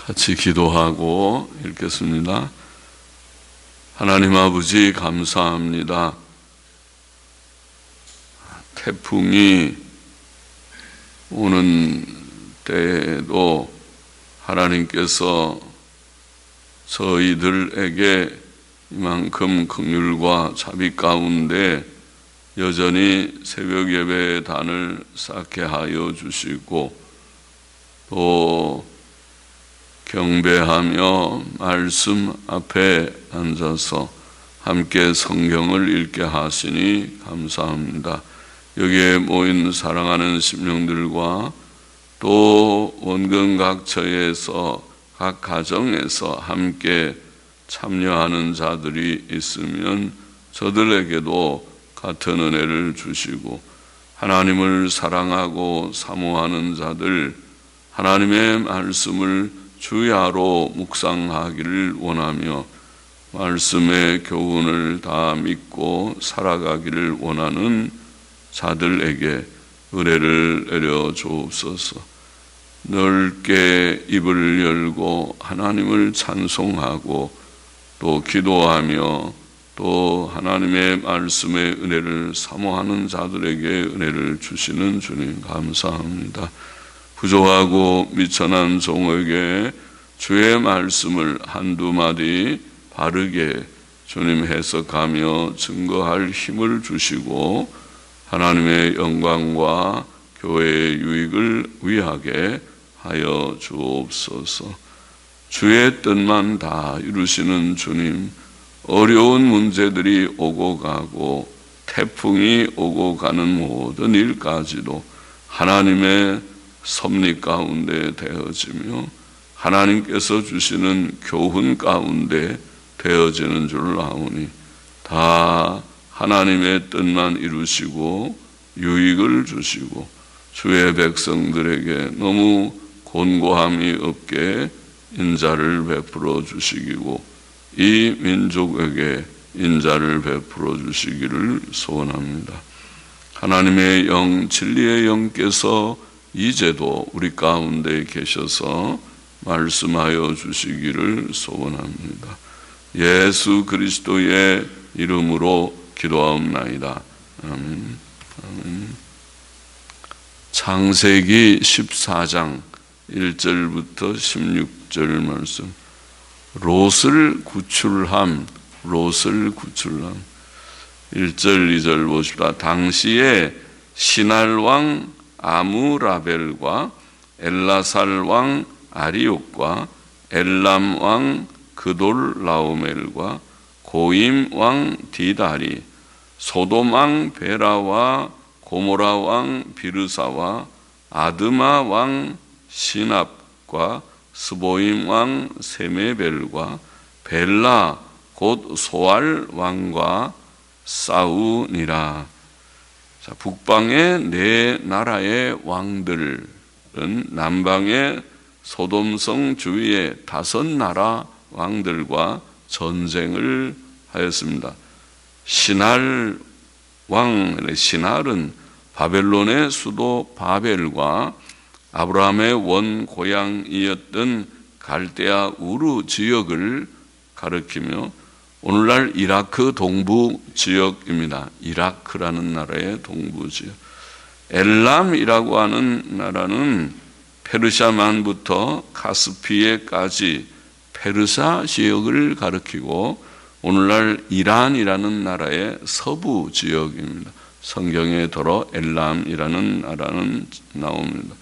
같이 기도하고 읽겠습니다. 하나님 아버지 감사합니다. 태풍이 오는 때에도 하나님께서 저희들에게 이만큼 긍휼과 자비 가운데 여전히 새벽 예배의 단을 쌓게 하여 주시고 또 경배하며 말씀 앞에 앉아서 함께 성경을 읽게 하시니 감사합니다. 여기에 모인 사랑하는 심령들과 또 원근 각처에서 각 가정에서 함께 참여하는 자들이 있으면 저들에게도 같은 은혜를 주시고 하나님을 사랑하고 사모하는 자들 하나님의 말씀을 주야로 묵상하기를 원하며 말씀의 교훈을 다 믿고 살아가기를 원하는 자들에게 은혜를 내려 주옵소서. 넓게 입을 열고 하나님을 찬송하고 또 기도하며 또 하나님의 말씀의 은혜를 사모하는 자들에게 은혜를 주시는 주님 감사합니다. 부족하고 미천한 종에게 주의 말씀을 한두 마디 바르게 주님 해석하며 증거할 힘을 주시고 하나님의 영광과 교회의 유익을 위하게 하여 주옵소서. 주의 뜻만 다 이루시는 주님, 어려운 문제들이 오고 가고 태풍이 오고 가는 모든 일까지도 하나님의 섭리 가운데 되어지며 하나님께서 주시는 교훈 가운데 되어지는 줄 아오니 다 하나님의 뜻만 이루시고 유익을 주시고 주의 백성들에게 너무 곤고함이 없게 인자를 베풀어 주시기고 이 민족에게 인자를 베풀어 주시기를 소원합니다. 하나님의 영, 진리의 영께서 이제도 우리 가운데 계셔서 말씀하여 주시기를 소원합니다. 예수 그리스도의 이름으로 기도하옵나이다. 아멘. 아멘. 창세기 14장 1절부터 16절 말씀. 롯을 구출함. 1절 2절 보십시다. 당시에 시날 왕 아무라벨과 엘라살 왕 아리옥과 엘람 왕 그돌라오멜과 고임 왕 디다리, 소돔 왕 베라와 고모라 왕 비르사와 아드마 왕 시납과 스보임 왕 세메벨과 벨라 곧 소알 왕과 싸우니라. 자, 북방의 네 나라의 왕들은 남방의 소돔성 주위의 5나라 왕들과 전쟁을 하였습니다. 시날 왕, 시날은 바벨론의 수도 바벨과 아브라함의 원 고향이었던 갈대아 우르 지역을 가리키며 오늘날 이라크 동부 지역입니다. 이라크라는 나라의 동부 지역. 엘람이라고 하는 나라는 페르시아만부터 카스피해까지 페르사 지역을 가리키고 오늘날 이란이라는 나라의 서부 지역입니다. 성경에 더러 엘람이라는 나라는 나옵니다.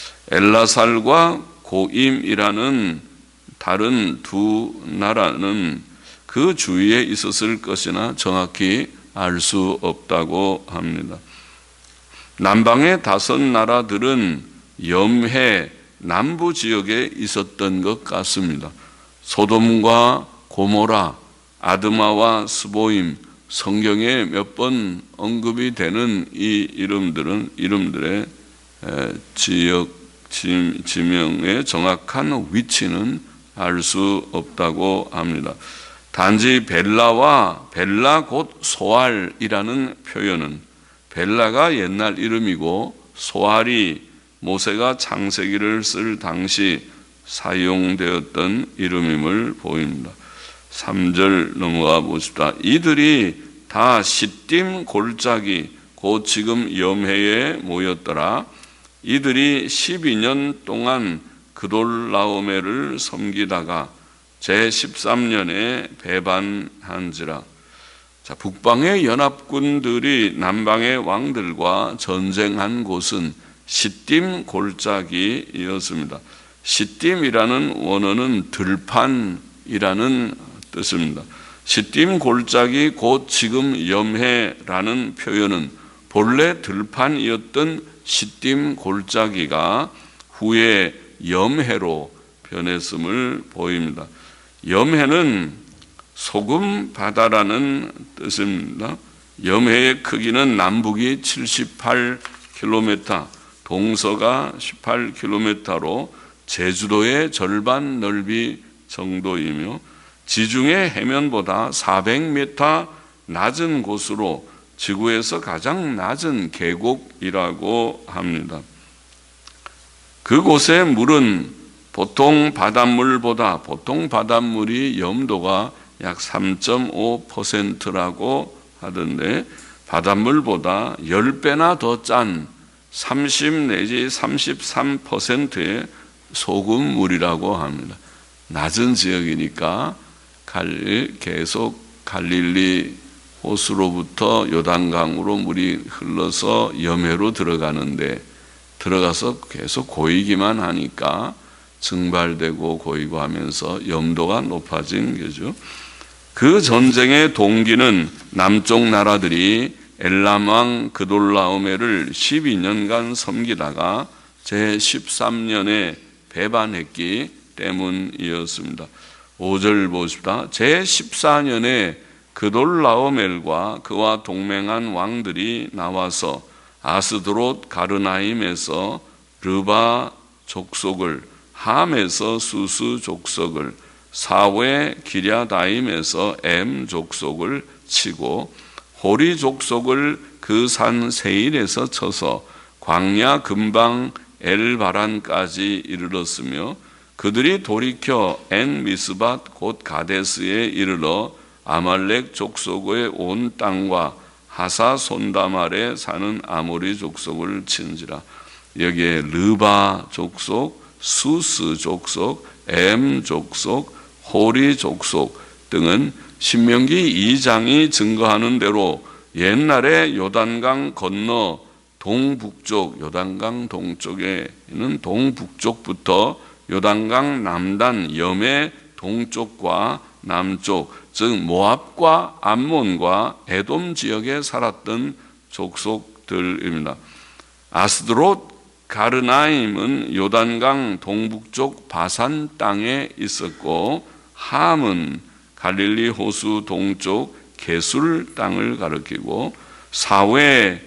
엘라살과 고임이라는 다른 두 나라는 그 주위에 있었을 것이나 정확히 알 수 없다고 합니다. 남방의 5나라들은 염해 남부 지역에 있었던 것 같습니다. 소돔과 고모라, 아드마와 스보임, 성경에 몇 번 언급이 되는 이 이름들의 지역 지명의 정확한 위치는 알 수 없다고 합니다. 단지 벨라 곧 소알이라는 표현은 벨라가 옛날 이름이고 소알이 모세가 창세기를 쓸 당시 사용되었던 이름임을 보입니다. 3절 넘어가 보십시다. 이들이 다 시딤 골짜기 곧 지금 염해에 모였더라. 이들이 12년 동안 그돌라오메를 섬기다가 제13년에 배반한지라. 자, 북방의 연합군들이 남방의 왕들과 전쟁한 곳은 시딤 골짜기였습니다. 시딤이라는 원어는 들판이라는 뜻입니다. 시딤 골짜기 곧 지금 염해라는 표현은 본래 들판이었던 시딤 골짜기가 후에 염해로 변했음을 보입니다. 염해는 소금 바다라는 뜻입니다. 염해의 크기는 남북이 78km, 동서가 18km로 제주도의 절반 넓이 정도이며 지중해 해면보다 400m 낮은 곳으로 지구에서 가장 낮은 계곡이라고 합니다. 그곳의 물은 보통 바닷물이 염도가 약 3.5%라고 하던데 바닷물보다 10배나 더 짠 30 내지 33%의 소금물이라고 합니다. 낮은 지역이니까 계속 갈릴리 호수로부터 요단강으로 물이 흘러서 염해로 들어가서 계속 고이기만 하니까 증발되고 고이고 하면서 염도가 높아진 거죠. 그 전쟁의 동기는 남쪽 나라들이 엘람 왕 그돌라오메를 12년간 섬기다가 제13년에 배반했기 때문이었습니다. 5절 보십시다. 제14년에 그돌라오멜과 그와 동맹한 왕들이 나와서 아스드롯 가르나임에서 르바 족속을, 함에서 수스 족속을, 사웨 기랴다임에서 엠 족속을 치고 호리 족속을 그 산 세일에서 쳐서 광야 근방 엘바란까지 이르렀으며 그들이 돌이켜 엔 미스밧 곧 가데스에 이르러 아말렉 족속의 온 땅과 하사 손다말에 사는 아모리 족속을 친지라. 여기에 르바 족속, 수스 족속, 엠 족속, 호리 족속 등은 신명기 2장이 증거하는 대로 옛날에 요단강 건너 동북쪽, 요단강 동쪽에는 동북쪽부터 요단강 남단 염해 동쪽과 남쪽, 즉 모압과 암몬과 에돔 지역에 살았던 족속들입니다. 아스드롯 가르나임은 요단강 동북쪽 바산 땅에 있었고 함은 갈릴리 호수 동쪽 게술 땅을 가리키고 사웨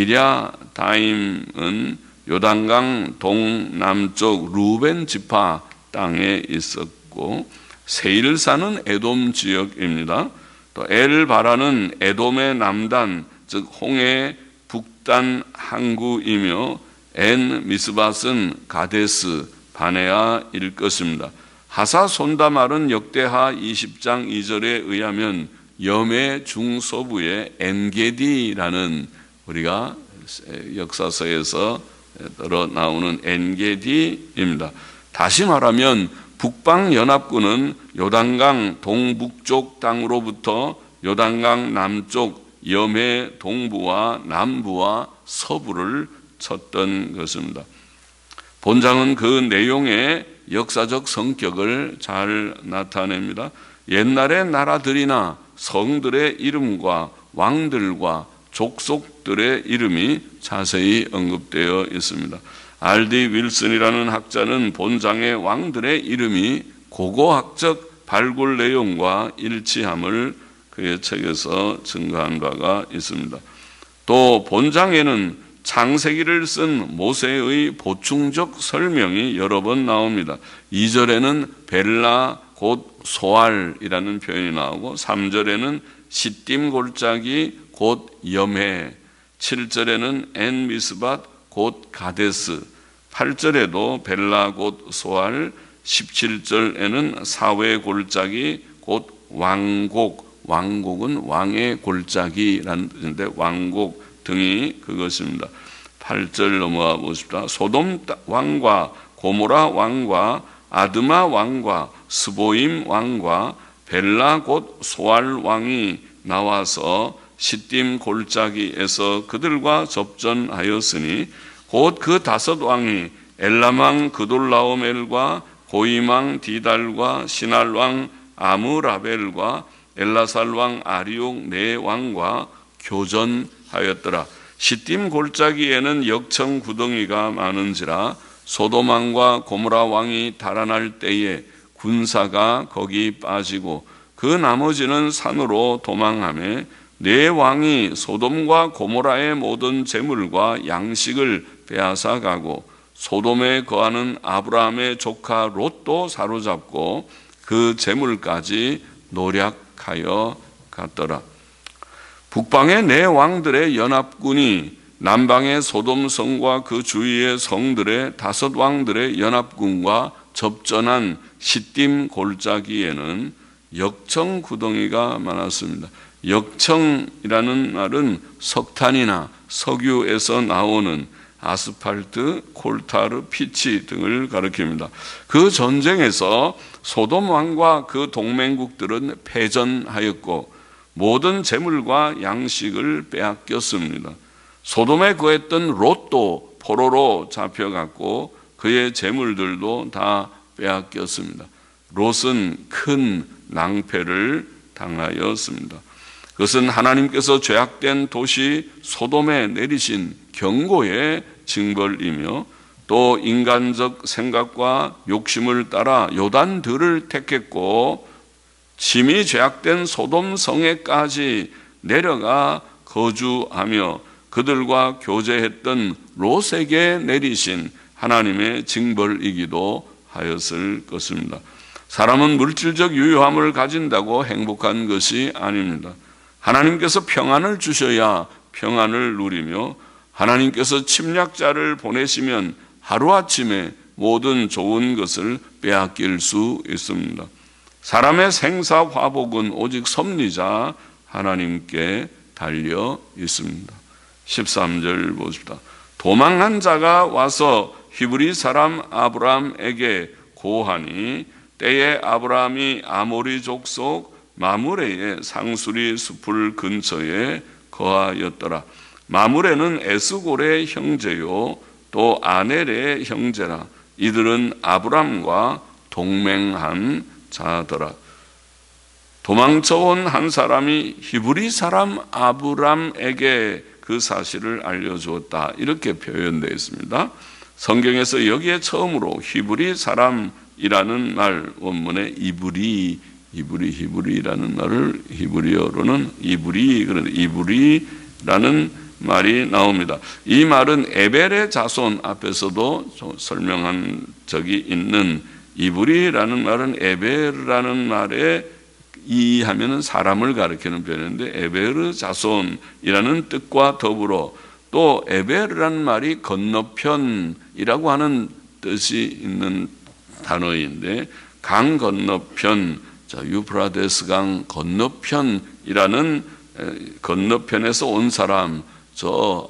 기랴다임은 요단강 동남쪽 루벤 지파 땅에 있었고 세일사는 에돔 지역입니다. 또 엘바라는 에돔의 남단 즉 홍해 북단 항구이며 엔 미스밧은 가데스 바네아일 것입니다. 하사 손다말은 역대하 20장 2절에 의하면 염해 중서부의 엔게디라는 우리가 역사서에서 나오는 엔게디입니다. 다시 말하면 북방연합군은 요단강 동북쪽 땅으로부터 요단강 남쪽 염해 동부와 남부와 서부를 쳤던 것입니다. 본장은 그 내용의 역사적 성격을 잘 나타냅니다. 옛날의 나라들이나 성들의 이름과 왕들과 족속들의 이름이 자세히 언급되어 있습니다. R.D. 윌슨이라는 학자는 본장의 왕들의 이름이 고고학적 발굴 내용과 일치함을 그의 책에서 증거한 바가 있습니다. 또 본장에는 창세기를 쓴 모세의 보충적 설명이 여러 번 나옵니다. 2절에는 벨라 곧 소알이라는 표현이 나오고 3절에는 시딤 골짜기 곧 염해, 7절에는 엔 미스밧 곧 가데스, 8절에도 벨라 곧 소알, 17절에는 사회 골짜기 곧 왕곡, 왕곡은 왕의 골짜기라는 뜻인데 왕곡 등이 그것입니다. 8절 넘어가 보십시다. 소돔 왕과 고모라 왕과 아드마 왕과 스보임 왕과 벨라 곧 소알 왕이 나와서 시딤 골짜기에서 그들과 접전하였으니 곧 그 5 왕이 엘람 왕 그돌라오멜과 고임 왕 디달과 시날 왕 아무라벨과 엘라살 왕 아리옥 4 왕과 교전하였더라. 시딤 골짜기에는 역청 구덩이가 많은지라 소돔 왕과 고모라 왕이 달아날 때에 군사가 거기 빠지고 그 나머지는 산으로 도망하며 4 왕이 소돔과 고모라의 모든 재물과 양식을 빼앗아 가고 소돔에 거하는 아브라함의 조카 롯도 사로잡고 그 재물까지 노략하여 갔더라. 북방의 4 왕들의 연합군이 남방의 소돔 성과 그 주위의 성들의 5 왕들의 연합군과 접전한 시딤 골짜기에는 역청 구덩이가 많았습니다. 역청이라는 말은 석탄이나 석유에서 나오는 아스팔트, 콜타르, 피치 등을 가리킵니다. 그 전쟁에서 소돔 왕과 그 동맹국들은 패전하였고 모든 재물과 양식을 빼앗겼습니다. 소돔에 거했던 롯도 포로로 잡혀갔고 그의 재물들도 다 빼앗겼습니다. 롯은 큰 낭패를 당하였습니다. 그것은 하나님께서 죄악된 도시 소돔에 내리신 경고의 징벌이며 또 인간적 생각과 욕심을 따라 요단들을 택했고 심히 죄악된 소돔 성에까지 내려가 거주하며 그들과 교제했던 롯에게 내리신 하나님의 징벌이기도 하였을 것입니다. 사람은 물질적 유효함을 가진다고 행복한 것이 아닙니다. 하나님께서 평안을 주셔야 평안을 누리며 하나님께서 침략자를 보내시면 하루아침에 모든 좋은 것을 빼앗길 수 있습니다. 사람의 생사화복은 오직 섭리자 하나님께 달려 있습니다. 13절 보십시다. 도망한 자가 와서 히브리 사람 아브라함에게 고하니 때에 아브라함이 아모리 족속 마므레의 상수리 숲을 근처에 거하였더라. 마므레는 에스골의 형제요 또 아넬의 형제라. 이들은 아브람과 동맹한 자더라. 도망쳐온 한 사람이 히브리 사람 아브람에게 그 사실을 알려주었다. 이렇게 표현되어 있습니다. 성경에서 여기에 처음으로 히브리 사람이라는 말 원문에 히브리라는 말을 히브리어로는 이브리라는 말이 나옵니다. 이 말은 에벨의 자손 앞에서도 설명한 적이 있는 이브리라는 말은 에벨이라는 말에 이하면은 사람을 가리키는 표현인데 에베르 자손이라는 뜻과 더불어 또 에베르라는 말이 건너편이라고 하는 뜻이 있는 단어인데 강 건너편, 유프라데스 강 건너편이라는 건너편에서 온 사람, 저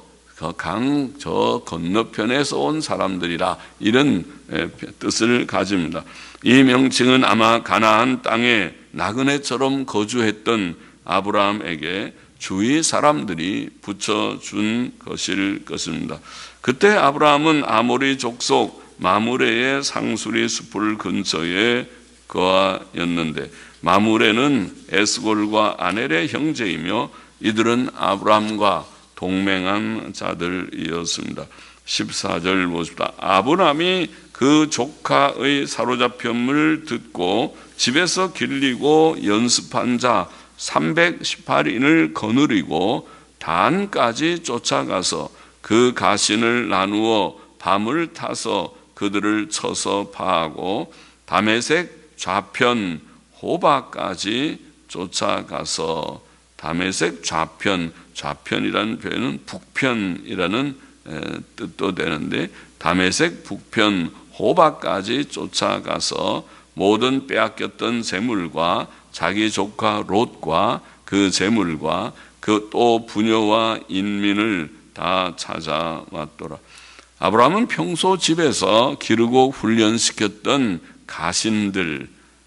건너편에서 온 사람들이라 이런 뜻을 가집니다. 이 명칭은 아마 가나안 땅에 나그네처럼 거주했던 아브라함에게 주위 사람들이 붙여준 것일 것입니다. 그때 아브라함은 아모리 족속 마므레의 상수리 숲을 근처에 거하였는데 마므레는 에스골과 아넬의 형제이며 이들은 아브라함과 동맹한 자들이었습니다. 14절 보십시다. 아브라함이 그 조카의 사로잡힘을 듣고 집에서 길리고 연습한 자 318인을 거느리고 단까지 쫓아가서 그 가신을 나누어 밤을 타서 그들을 쳐서 파하고 다메섹 좌편 호바까지 쫓아가서 다메섹 좌편이라는 표현은 북편이라는 뜻도 되는데 다메섹 북편 호박까지 쫓아가서 모든 빼앗겼던 재물과 자기 조카 롯과 그 재물과 그 또 부녀와 인민을 다 찾아왔더라. 아브라함은 평소 집에서 기르고 훈련시켰던 가신들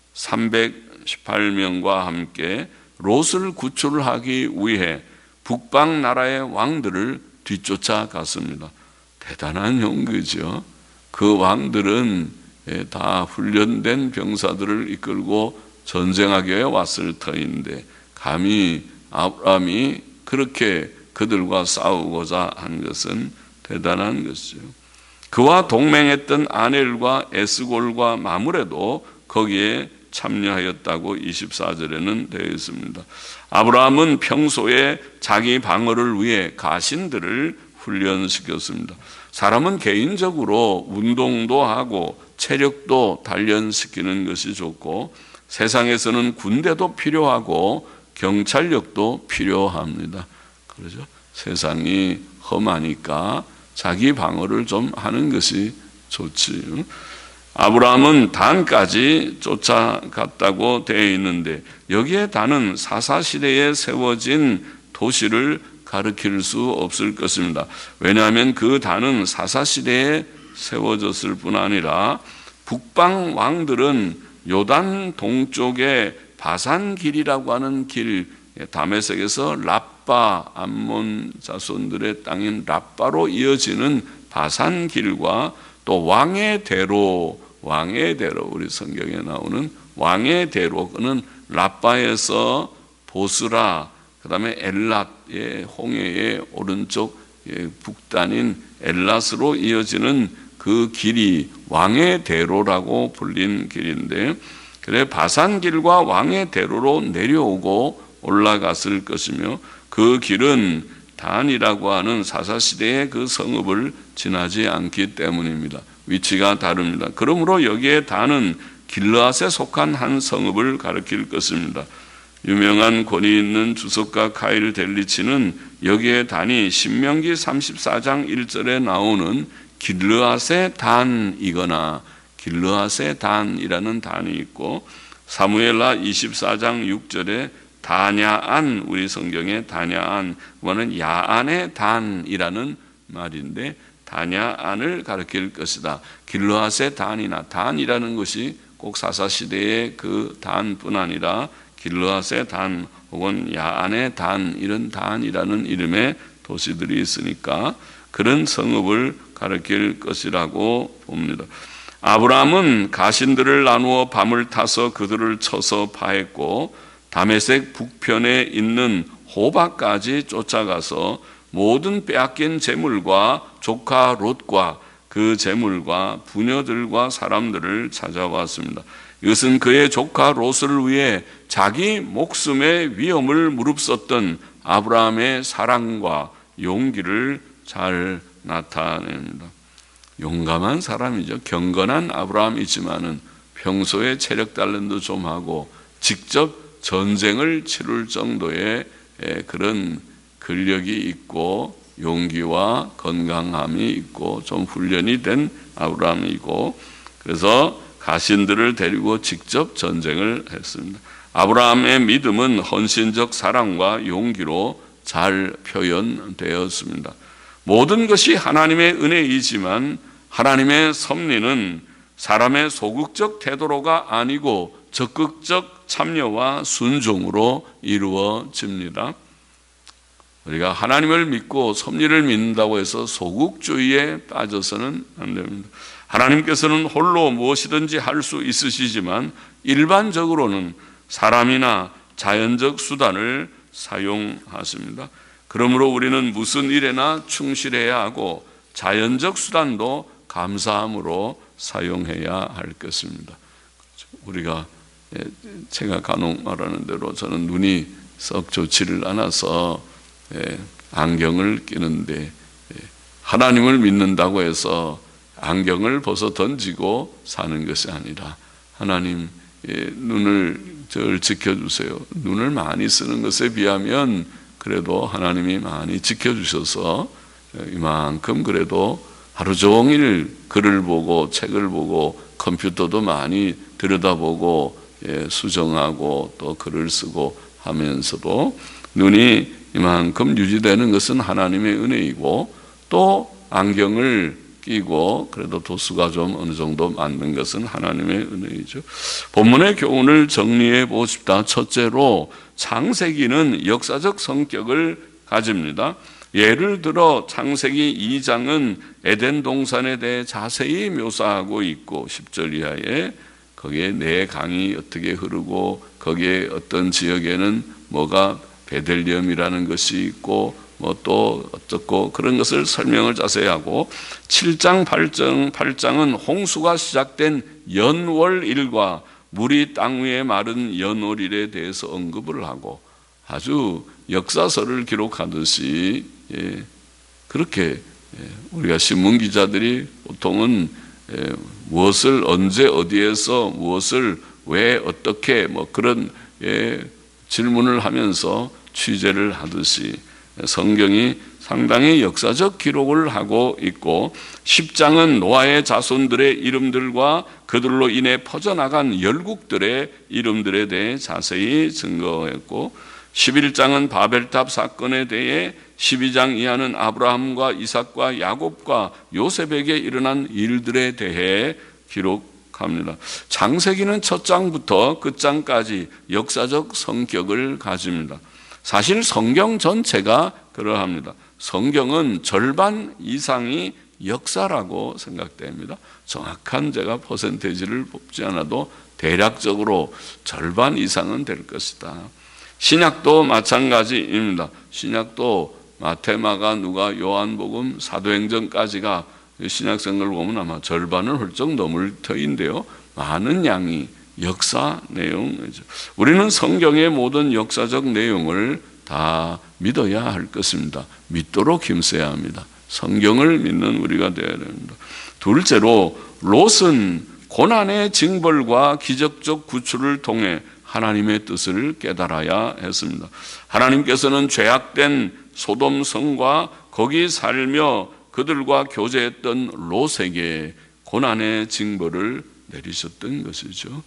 318명과 함께 롯을 구출하기 위해 북방 나라의 왕들을 뒤쫓아갔습니다. 대단한 용기죠. 그 왕들은 다 훈련된 병사들을 이끌고 전쟁하기 위해 왔을 터인데 감히 아브라함이 그렇게 그들과 싸우고자 한 것은 대단한 것이죠. 그와 동맹했던 아넬과 에스골과 마므레도 거기에 참여하였다고 24절에는 되어 있습니다. 아브라함은 평소에 자기 방어를 위해 가신들을 훈련시켰습니다. 사람은 개인적으로 운동도 하고 체력도 단련시키는 것이 좋고 세상에서는 군대도 필요하고 경찰력도 필요합니다. 그렇죠? 세상이 험하니까 자기 방어를 좀 하는 것이 좋지. 아브라함은 단까지 쫓아갔다고 되어 있는데 여기에 단은 사사시대에 세워진 도시를 가리킬 수 없을 것입니다. 왜냐하면 그 단은 사사시대에 세워졌을 뿐 아니라 북방 왕들은 요단 동쪽의 바산길이라고 하는 길, 다메섹에서 랍바 암몬 자손들의 땅인 랍바로 이어지는 바산길과 또 왕의 대로 우리 성경에 나오는 왕의 대로는 랍바에서 보스라, 그 다음에 엘랏의 홍해의 오른쪽 북단인 엘랏으로 이어지는 그 길이 왕의 대로라고 불린 길인데, 그래 바산길과 왕의 대로로 내려오고 올라갔을 것이며 그 길은 단이라고 하는 사사시대의 그 성읍을 지나지 않기 때문입니다. 위치가 다릅니다. 그러므로 여기에 단은 길르앗에 속한 한 성읍을 가리킬 것입니다. 유명한 권위 있는 주석가 카일 델리치는 여기에 단이 신명기 34장 1절에 나오는 길르앗의 단이거나 길르앗의 단이라는 단이 있고 사무엘하 24장 6절에 다냐안, 우리 성경에 다냐안, 그거는 야안의 단이라는 말인데 다냐안을 가리킬 것이다. 길르앗의 단이나 단이라는 것이 꼭 사사시대의 그 단뿐 아니라 길르앗의 단 혹은 야안의 단, 이런 단이라는 이름의 도시들이 있으니까 그런 성읍을 가리킬 것이라고 봅니다. 아브라함은 가신들을 나누어 밤을 타서 그들을 쳐서 파했고 다메섹 북편에 있는 호박까지 쫓아가서 모든 빼앗긴 재물과 조카 롯과 그 재물과 부녀들과 사람들을 찾아왔습니다. 이것은 그의 조카 롯을 위해 자기 목숨의 위험을 무릅썼던 아브라함의 사랑과 용기를 잘 나타냅니다. 용감한 사람이죠. 경건한 아브라함이지만은 평소에 체력 단련도 좀 하고 직접 전쟁을 치룰 정도의 그런 근력이 있고 용기와 건강함이 있고 좀 훈련이 된 아브라함이고, 그래서 가신들을 데리고 직접 전쟁을 했습니다. 아브라함의 믿음은 헌신적 사랑과 용기로 잘 표현되었습니다. 모든 것이 하나님의 은혜이지만 하나님의 섭리는 사람의 소극적 태도로가 아니고 적극적 참여와 순종으로 이루어집니다. 우리가 하나님을 믿고 섭리를 믿는다고 해서 소극주의에 빠져서는 안 됩니다. 하나님께서는 홀로 무엇이든지 할 수 있으시지만 일반적으로는 사람이나 자연적 수단을 사용하십니다. 그러므로 우리는 무슨 일에나 충실해야 하고 자연적 수단도 감사함으로 사용해야 할 것입니다. 우리가 제가 간혹 말하는 대로 저는 눈이 썩 좋지를 않아서 안경을 끼는데 하나님을 믿는다고 해서 안경을 벗어 던지고 사는 것이 아니라 하나님 눈을 절 지켜주세요. 눈을 많이 쓰는 것에 비하면 그래도 하나님이 많이 지켜주셔서 이만큼 그래도 하루 종일 글을 보고 책을 보고 컴퓨터도 많이 들여다보고 수정하고 또 글을 쓰고 하면서도 눈이 이만큼 유지되는 것은 하나님의 은혜이고, 또 안경을 끼고 그래도 도수가 좀 어느 정도 맞는 것은 하나님의 은혜이죠. 본문의 교훈을 정리해 보십시다. 첫째로 창세기는 역사적 성격을 가집니다. 예를 들어 창세기 2장은 에덴 동산에 대해 자세히 묘사하고 있고, 10절 이하에 거기에 네 강이 어떻게 흐르고 거기에 어떤 지역에는 뭐가 베들레헴이라는 것이 있고 뭐 또 어떻고 그런 것을 설명을 자세히 하고, 7장 8장은 홍수가 시작된 연월일과 물이 땅 위에 마른 연월일에 대해서 언급을 하고, 아주 역사서를 기록하듯이 그렇게 우리가 신문 기자들이 보통은 무엇을 언제 어디에서 무엇을 왜 어떻게 뭐 그런 질문을 하면서 취재를 하듯이 성경이 상당히 역사적 기록을 하고 있고, 10장은 노아의 자손들의 이름들과 그들로 인해 퍼져나간 열국들의 이름들에 대해 자세히 증거했고, 11장은 바벨탑 사건에 대해, 12장 이하는 아브라함과 이삭과 야곱과 요셉에게 일어난 일들에 대해 기록합니다. 창세기는 첫 장부터 끝장까지 역사적 성격을 가집니다. 사실 성경 전체가 그러합니다. 성경은 절반 이상이 역사라고 생각됩니다. 정확한 제가 퍼센테이지를 뽑지 않아도 대략적으로 절반 이상은 될 것이다. 신약도 마찬가지입니다. 신약도 마태, 마가, 누가, 요한복음, 사도행전까지가 신약성을 보면 아마 절반을 훌쩍 넘을 터인데요, 많은 양이 역사 내용이죠. 우리는 성경의 모든 역사적 내용을 다 믿어야 할 것입니다. 믿도록 힘써야 합니다. 성경을 믿는 우리가 되어야 됩니다. 둘째로 롯은 고난의 징벌과 기적적 구출을 통해 하나님의 뜻을 깨달아야 했습니다. 하나님께서는 죄악된 소돔 성과 거기 살며 그들과 교제했던 롯에게 고난의 징벌을 내리셨던 것이죠.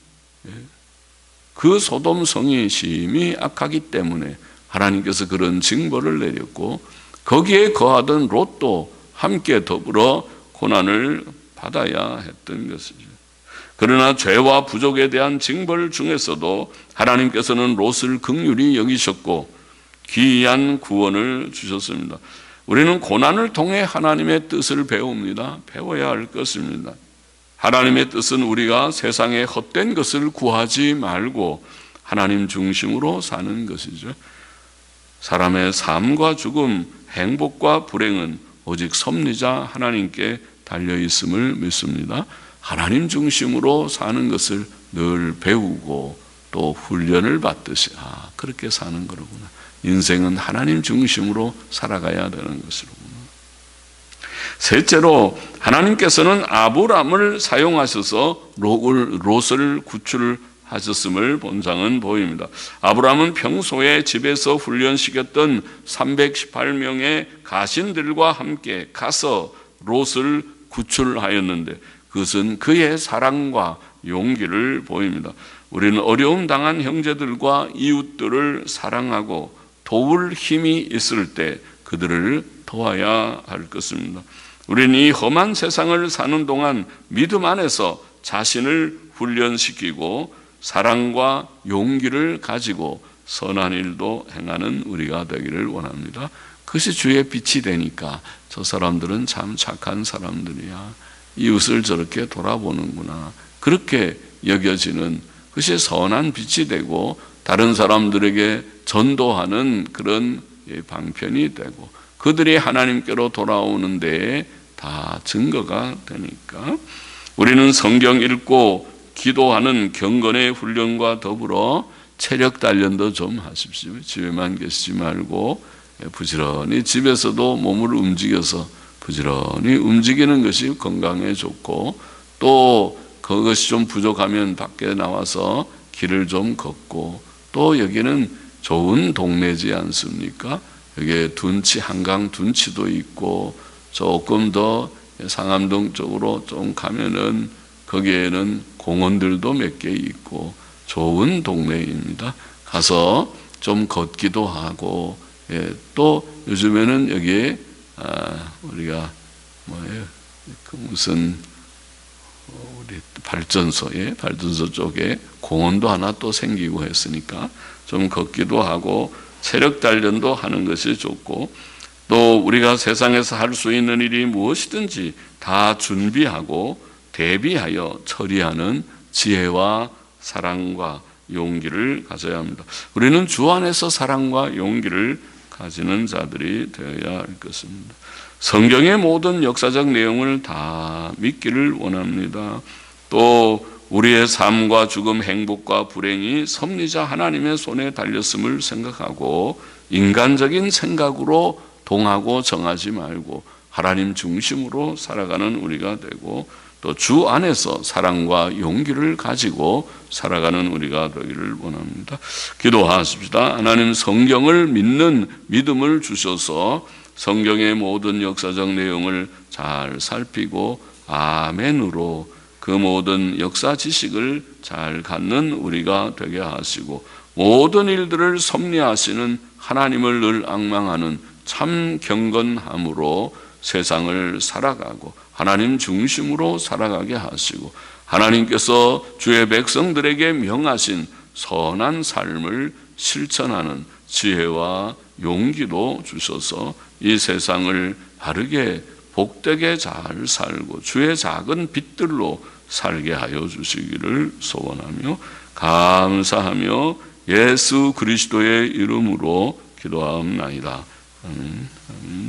그 소돔 성이 심히 악하기 때문에 하나님께서 그런 징벌을 내렸고, 거기에 거하던 롯도 함께 더불어 고난을 받아야 했던 것이죠. 그러나 죄와 부족에 대한 징벌 중에서도 하나님께서는 롯을 긍휼히 여기셨고 기이한 구원을 주셨습니다. 우리는 고난을 통해 하나님의 뜻을 배웁니다. 배워야 할 것입니다. 하나님의 뜻은 우리가 세상에 헛된 것을 구하지 말고 하나님 중심으로 사는 것이죠. 사람의 삶과 죽음, 행복과 불행은 오직 섭리자 하나님께 달려있음을 믿습니다. 하나님 중심으로 사는 것을 늘 배우고 또 훈련을 받듯이 그렇게 사는 거로구나. 인생은 하나님 중심으로 살아가야 되는 것이로구나. 셋째로 하나님께서는 아브람을 사용하셔서 롯을 구출하셨음을 본장은 보입니다. 아브람은 평소에 집에서 훈련시켰던 318명의 가신들과 함께 가서 롯을 구출하였는데 그것은 그의 사랑과 용기를 보입니다. 우리는 어려움 당한 형제들과 이웃들을 사랑하고 도울 힘이 있을 때 그들을 도와야 할 것입니다. 우리는 이 험한 세상을 사는 동안 믿음 안에서 자신을 훈련시키고 사랑과 용기를 가지고 선한 일도 행하는 우리가 되기를 원합니다. 그것이 주의 빛이 되니까 저 사람들은 참 착한 사람들이야, 이웃을 저렇게 돌아보는구나, 그렇게 여겨지는 그것이 선한 빛이 되고 다른 사람들에게 전도하는 그런 방편이 되고 그들이 하나님께로 돌아오는 데에 다 증거가 되니까 우리는 성경 읽고 기도하는 경건의 훈련과 더불어 체력 단련도 좀 하십시오. 집에만 계시지 말고 부지런히 집에서도 몸을 움직여서 부지런히 움직이는 것이 건강에 좋고, 또 그것이 좀 부족하면 밖에 나와서 길을 좀 걷고, 또 여기는 좋은 동네지 않습니까? 여기에 둔치, 한강 둔치도 있고 조금 더 상암동 쪽으로 좀 가면은 거기에는 공원들도 몇 개 있고 좋은 동네입니다. 가서 좀 걷기도 하고, 또 요즘에는 여기에 우리가 뭐예요? 그 무슨 우리 발전소 쪽에 공원도 하나 또 생기고 했으니까 좀 걷기도 하고 체력 단련도 하는 것이 좋고, 또 우리가 세상에서 할 수 있는 일이 무엇이든지 다 준비하고 대비하여 처리하는 지혜와 사랑과 용기를 가져야 합니다. 우리는 주 안에서 사랑과 용기를 가지는 자들이 되어야 할 것입니다. 성경의 모든 역사적 내용을 다 믿기를 원합니다. 또 우리의 삶과 죽음, 행복과 불행이 섭리자 하나님의 손에 달렸음을 생각하고 인간적인 생각으로 동하고 정하지 말고 하나님 중심으로 살아가는 우리가 되고, 또 주 안에서 사랑과 용기를 가지고 살아가는 우리가 되기를 원합니다. 기도하십시다. 하나님, 성경을 믿는 믿음을 주셔서 성경의 모든 역사적 내용을 잘 살피고 아멘으로 그 모든 역사 지식을 잘 갖는 우리가 되게 하시고, 모든 일들을 섭리하시는 하나님을 늘 앙망하는 참 경건함으로 세상을 살아가고 하나님 중심으로 살아가게 하시고, 하나님께서 주의 백성들에게 명하신 선한 삶을 실천하는 지혜와 용기도 주셔서 이 세상을 바르게 복되게 잘 살고 주의 작은 빛들로 살게 하여 주시기를 소원하며 감사하며 예수 그리스도의 이름으로 기도하옵나이다. 아멘.